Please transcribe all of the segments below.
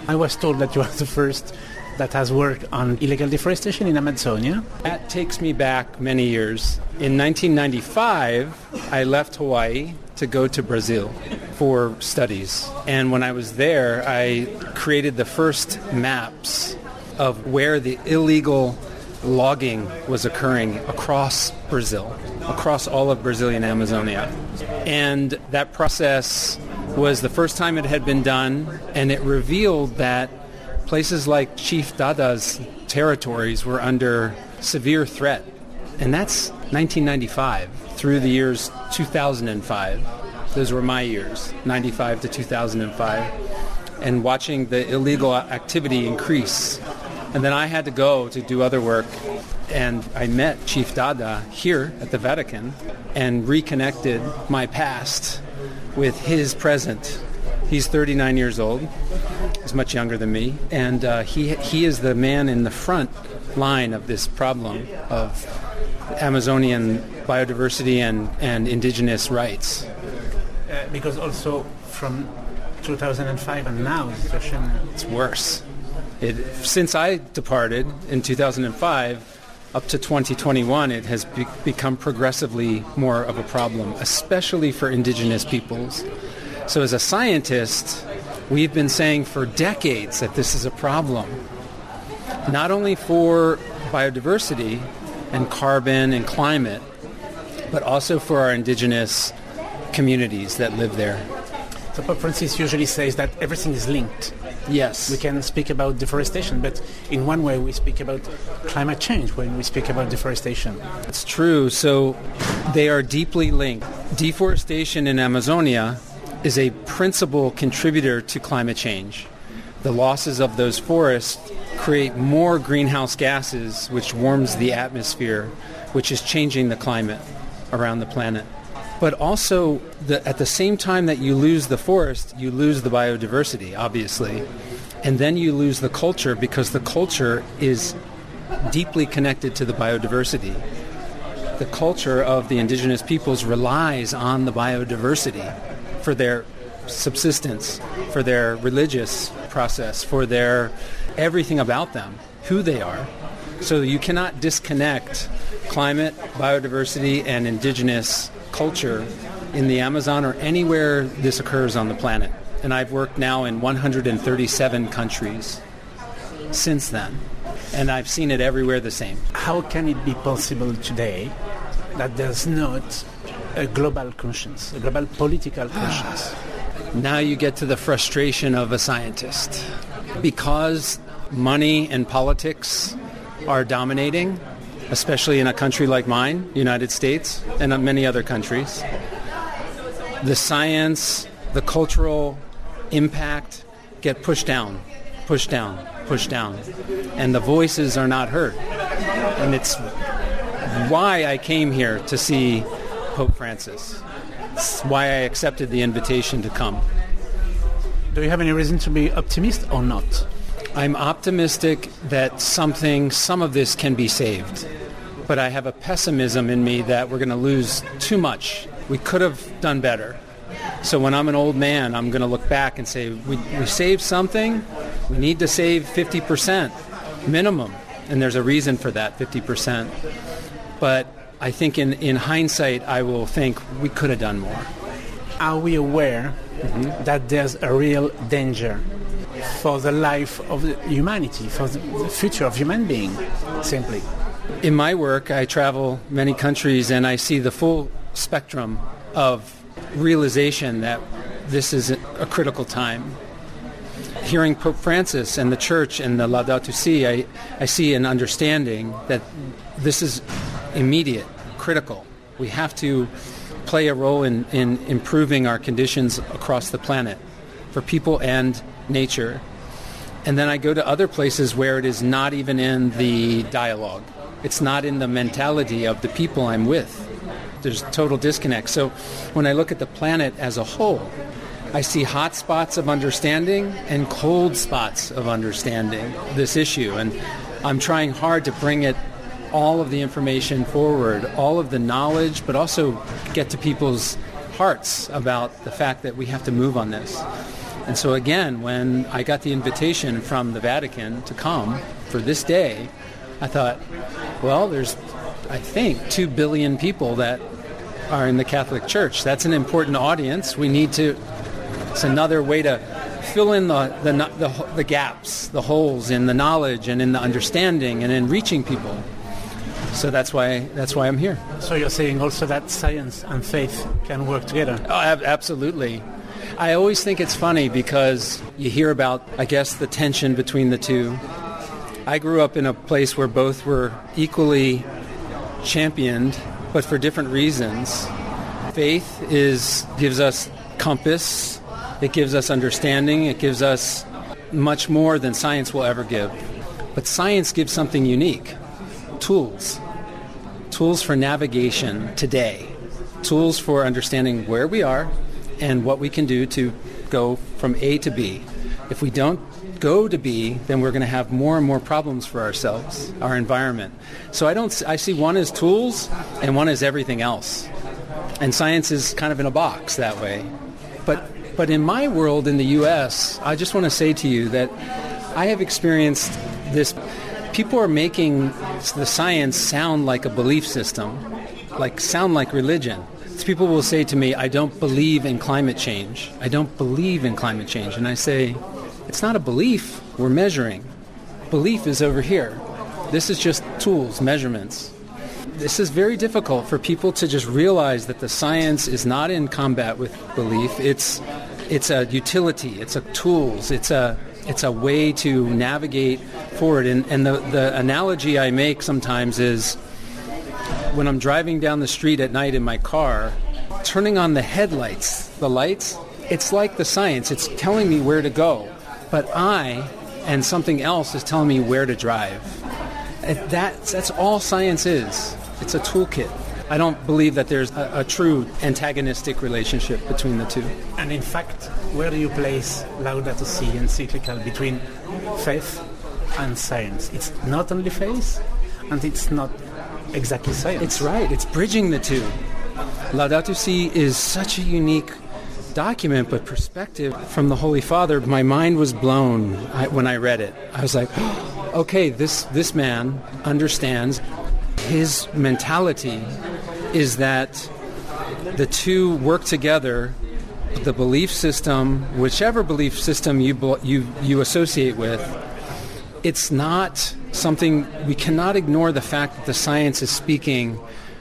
I was told that you are the first that has worked on illegal deforestation in Amazonia. That takes me back many years. In 1995, I left Hawaii to go to Brazil for studies. And when I was there, I created the first maps of where the illegal logging was occurring across Brazil, across all of Brazilian Amazonia. And that process was the first time it had been done, and it revealed that places like Chief Dada's territories were under severe threat. And that's 1995 through the years 2005. Those were my years, 95 to 2005. And watching the illegal activity increase. And then I had to go to do other work. And I met Chief Dada here at the Vatican and reconnected my past with his present. He's 39 years old. He's much younger than me. And he is the man in the front line of this problem of Amazonian biodiversity and indigenous rights. Because also from 2005 and now the situation... It's worse. Since I departed in 2005 up to 2021, it has become progressively more of a problem, especially for indigenous peoples. So as a scientist, we've been saying for decades that this is a problem, not only for biodiversity and carbon and climate, but also for our indigenous communities that live there. So Pope Francis usually says that everything is linked. Yes. We can speak about deforestation, but in one way we speak about climate change when we speak about deforestation. It's true. So they are deeply linked. Deforestation in Amazonia is a principal contributor to climate change. The losses of those forests create more greenhouse gases, which warms the atmosphere, which is changing the climate around the planet. But also, at the same time that you lose the forest, you lose the biodiversity, obviously. And then you lose the culture, because the culture is deeply connected to the biodiversity. The culture of the indigenous peoples relies on the biodiversity for their subsistence, for their religious process, for their everything about them, who they are. So you cannot disconnect climate, biodiversity, and indigenous culture in the Amazon or anywhere this occurs on the planet. And I've worked now in 137 countries since then. And I've seen it everywhere the same. How can it be possible today that there's not a global conscience, a global political conscience? Now you get to the frustration of a scientist. Because money and politics are dominating, especially in a country like mine, United States, and many other countries, the science, the cultural impact get pushed down. And the voices are not heard. And it's why I came here to see Pope Francis. It's why I accepted the invitation to come. Do you have any reason to be optimistic or not? I'm optimistic that some of this can be saved. But I have a pessimism in me that we're going to lose too much. We could have done better. So when I'm an old man, I'm going to look back and say, we saved something. We need to save 50% minimum. And there's a reason for that, 50%. But I think in hindsight, I will think we could have done more. Are we aware that there's a real danger for the life of humanity, for the future of human being, simply? In my work, I travel many countries and I see the full spectrum of realization that this is a critical time. Hearing Pope Francis and the Church and the Laudato Si, I see an understanding that this is immediate, critical. We have to play a role in improving our conditions across the planet for people and nature. And then I go to other places where it is not even in the dialogue. It's not in the mentality of the people I'm with. There's total disconnect. So when I look at the planet as a whole, I see hot spots of understanding and cold spots of understanding this issue. And I'm trying hard to bring all of the information forward, all of the knowledge, but also get to people's hearts about the fact that we have to move on this. And so again, when I got the invitation from the Vatican to come for this day, I thought, well, there's, I think, 2 billion people that are in the Catholic Church. That's an important audience. We need to, it's another way to fill in the gaps, the holes in the knowledge and in the understanding and in reaching people. So that's why I'm here. So you're saying also that science and faith can work together? Oh, absolutely. I always think it's funny because you hear about, I guess, the tension between the two. I grew up in a place where both were equally championed, but for different reasons. Faith gives us compass, it gives us understanding, it gives us much more than science will ever give. But science gives something unique, tools for navigation today, tools for understanding where we are and what we can do to go from A to B. If we don't go to B, then we're going to have more and more problems for ourselves, our environment. So I see one as tools and one as everything else. And science is kind of in a box that way. But in my world in the U.S., I just want to say to you that I have experienced this. People are making the science sound like a belief system, sound like religion. People will say to me, I don't believe in climate change. I don't believe in climate change. And I say, it's not a belief we're measuring. Belief is over here. This is just tools, measurements. This is very difficult for people to just realize that the science is not in combat with belief. It's a utility. It's a tools. It's a way to navigate forward. And the analogy I make sometimes is when I'm driving down the street at night in my car, turning on the headlights, the lights, it's like the science. It's telling me where to go. But I and something else is telling me where to drive. That's all science is. It's a toolkit. I don't believe that there's a true antagonistic relationship between the two. And in fact, where do you place Laudato Si encyclical between faith and science? It's not only faith, and it's not exactly science. It's right. It's bridging the two. Laudato Si is such a unique document, but perspective from the Holy Father. My mind was blown when I read it. I was like, okay, this man understands. His mentality is that the two work together. The belief system, whichever belief system you associate with, it's not something, we cannot ignore the fact that the science is speaking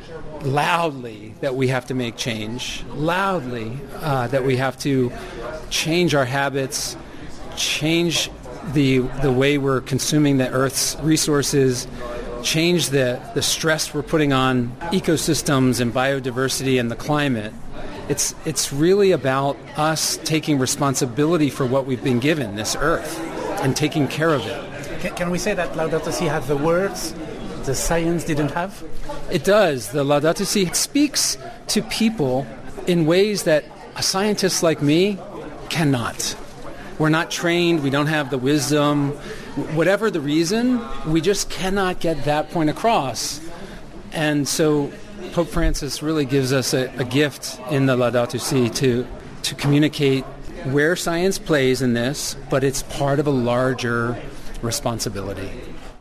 loudly that we have to make change, loudly that we have to change our habits, change the way we're consuming the Earth's resources, change the stress we're putting on ecosystems and biodiversity and the climate. It's really about us taking responsibility for what we've been given, this Earth, and taking care of it. Can we say that Laudato Si has the words the science didn't have? It does. The Laudato Si speaks to people in ways that a scientist like me cannot. We're not trained. We don't have the wisdom. Whatever the reason, we just cannot get that point across. And so Pope Francis really gives us a gift in the Laudato Si to communicate where science plays in this, but it's part of a larger responsibility.